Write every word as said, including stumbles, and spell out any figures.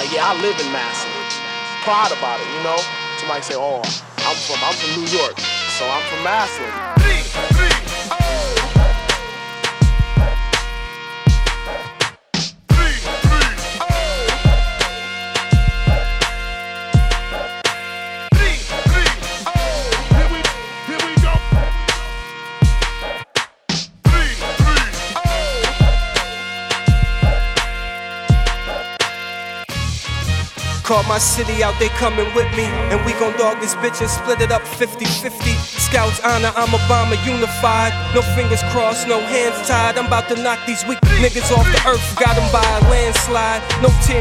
like, yeah, I live in Massillon. Proud about it, you know? Somebody say, oh, I'm from I'm from New York, so I'm from Massillon. Call my city out, they coming with me. And we gon' dog this bitch and split it up fifty fifty. Scouts honor, I'm Obama unified. No fingers crossed, no hands tied. I'm about to knock these weak niggas off the earth. Got them by a landslide. No tears.